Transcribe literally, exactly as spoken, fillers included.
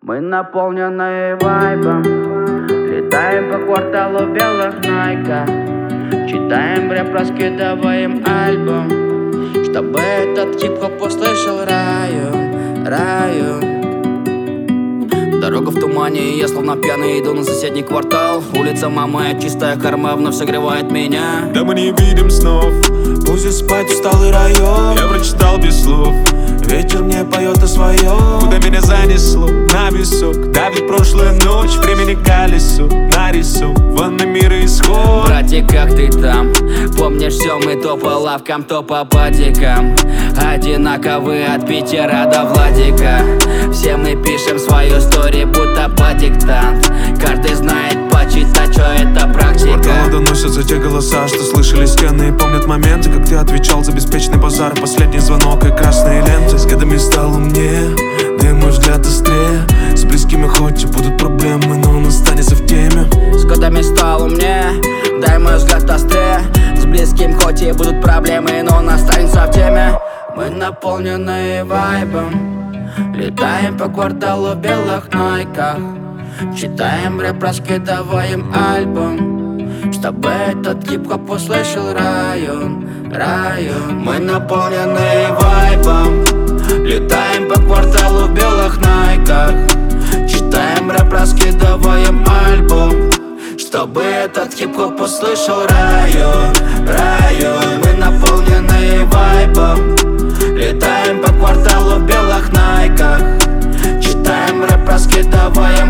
Мы наполнены вайбом, летаем по кварталу в белых найках, читаем рэп, раскидываем альбом, чтобы этот хип-хоп услышал раю, раю. Дорога в тумане, и я словно пьяный иду на соседний квартал. Улица мамы, чистая карма вновь согревает меня. Да мы не видим снов, пусть спать усталый район. Я прочитал без слов, ветер мне поет о своем. Куда меня занесло, на висок. Давит прошлая ночь, времени колесо. Нарисован мир и исход. Братик, как ты там? Помнишь, все мы то по лавкам, то по патикам. Одинаковые от Питера до Владика. Все мы пишем свою историю, будто по диктант. Каждый знает почитать, что это практика. С квартала доносятся те голоса, что слышали стены. И помнят моменты, как ты отвечал за беспечный базар. Последний звонок и красные ленты. С годами стал умнее, да и мой взгляд острее. С близкими хоть и будут проблемы, но он останется в теме. С годами стал умнее, дай мой взгляд острее. С близким хоть и будут проблемы, но он останется в теме. Мы наполнены вайбом, летаем по кварталу в белых найках, читаем рэп, раскидываем альбом, чтобы этот хип-хоп услышал район, район. Мы наполнены вайбом, летаем по кварталу в белых найках, читаем рэп, раскидываем альбом, чтобы этот хип-хоп услышал район, район. Мы наполнены вайбом, летаем по кварталу в белых найках, читаем рэп, раскидываем